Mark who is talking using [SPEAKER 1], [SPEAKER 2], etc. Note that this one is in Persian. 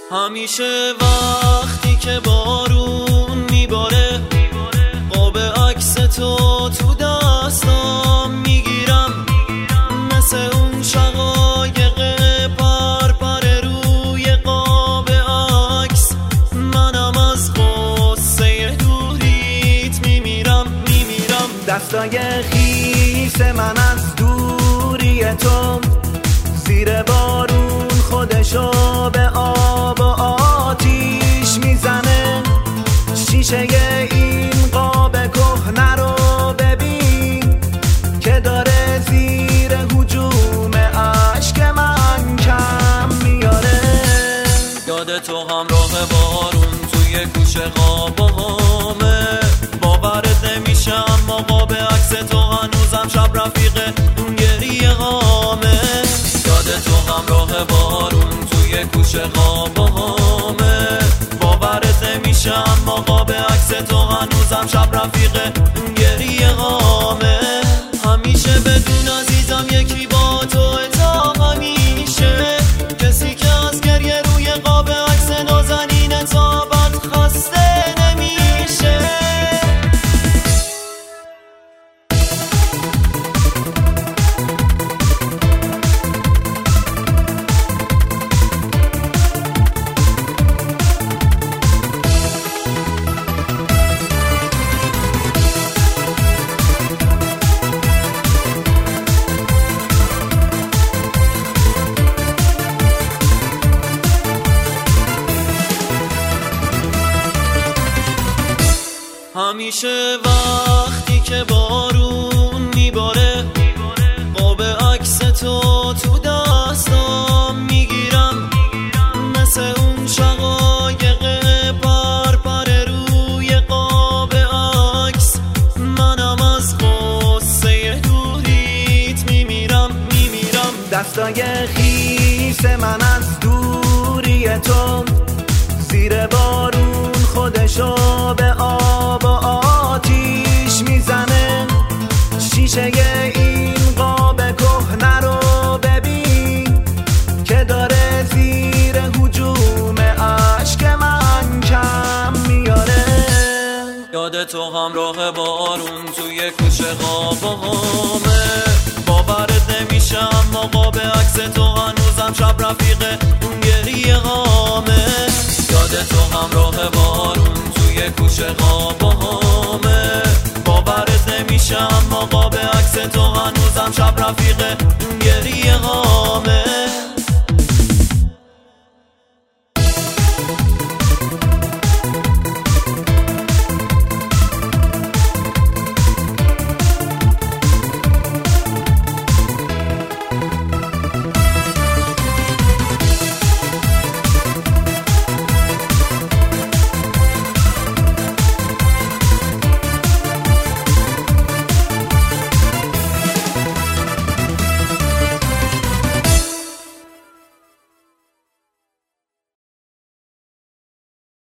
[SPEAKER 1] همیشه وقتی که بارون میباره قاب عکس تو دستام میگیرم، مثل اون شقایق پرپر روی قاب عکس منم از غصه دوریت میمیرم.
[SPEAKER 2] دستای خیس من از دوری تو زیر بارون خودشو به آب و آتیش میزنه. شیشه این قاب کهنه رو ببین که داره زیر هجوم اشک من کم میاره.
[SPEAKER 1] یاد تو همراه بارون توی کوچه قابامه، باورت نمیشه اما قاب عکس تو هنوزم شب رفیقه اون گریه هامه. یاد تو همراه بارون توی کوچه قابامه، باورت نمیشه اما قاب عکس تو هنوزم شب رفیقه اون گریه هامه. همیشه بدون عزیزم یکی با تو تا همیشه، کسی که از گریه روی قاب عکس نازنین تابت خسته نمیشه. همیشه وقتی که بارون میباره قاب عکس تو دستام میگیرم، مثل اون شقایق پرپر روی قاب عکس منم از غصه دوریت میمیرم.
[SPEAKER 2] دستای خیس من از دوری تو زیر بارون خودشو به آب و آتیش میزنه. شیشه این قاب کهنه رو ببین که داره زیر هجوم اشک من کم میاره.
[SPEAKER 1] یاد تو همراه بارون توی کوچه قابامه، باورت نمیشه اما قاب عکس تو هنوزم شب رفیقه اون گریه هامه. یاد تو همراه بارون توی کوچه قابامه، باورت نمیشه اما قاب عکس تو هنوزم شب رفیقه